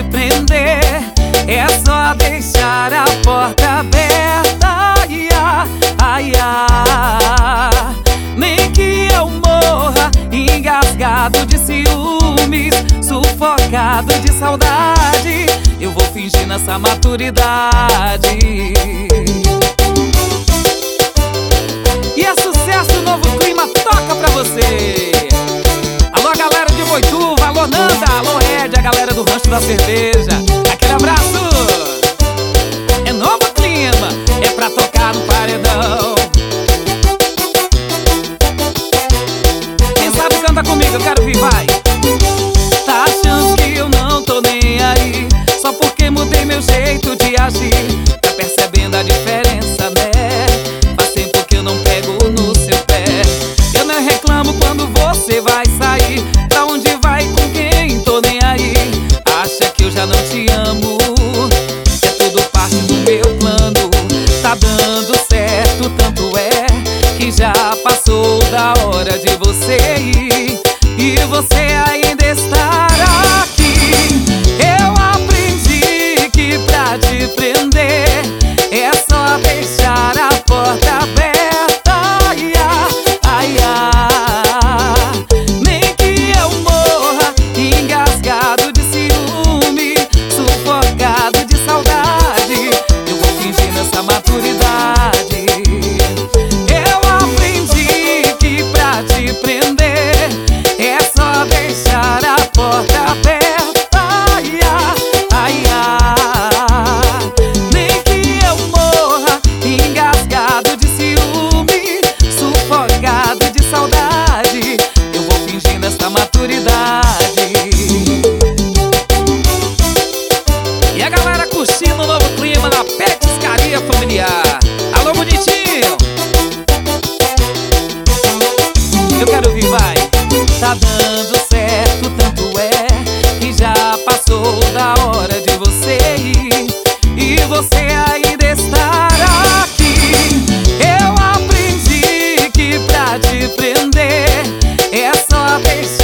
te prender. É só deixar a porta aberta. Ai, ai, ai. Nem que eu morra engasgado de ciúmes, sufocado de saudade, eu vou fingir nessa maturidade. E é sucesso, novo clima toca pra você. Alô, galera de Boituva, alô, Nanda, alô, Ed, a galera do Rancho da Cerveja. Aquele abraço. É novo clima, é pra tocar no paredão. Quem sabe canta comigo, eu quero ouvir, vai. Tá achando que eu não tô nem aí, só porque mudei meu jeito de agir. Tá percebendo a diferença, né? Faz tempo que eu não pego no seu pé. Eu não reclamo quando você vai sair. Pra onde vai, com quem, tô nem aí. Acha que eu já não te amo, que é tudo parte do meu plano. Tá dando certo, tanto é que já passou da hora de você ir, e você ainda estar aqui. Eu aprendi que pra te prender é só deixar a porta aberta. Ai, ai, ai. Nem que eu morra engasgado de ciúme, sufocado de saudade, eu vou fingir nessa maturidade. Eu aprendi que pra te prender é só deixar a porta aberta. Ai, ai, ai. Nem que eu morra engasgado de ciúme, sufocado de saudade, eu vou fingir nessa maturidade. E a galera curtindo o novo clima na Petiscaria Familiar. Alô, bonitinho. Eu quero ouvir, vai. Tá dando certo, tanto é que já passou da hora de você ir, e você ainda estar aqui. Eu aprendi que pra te prender é só deixar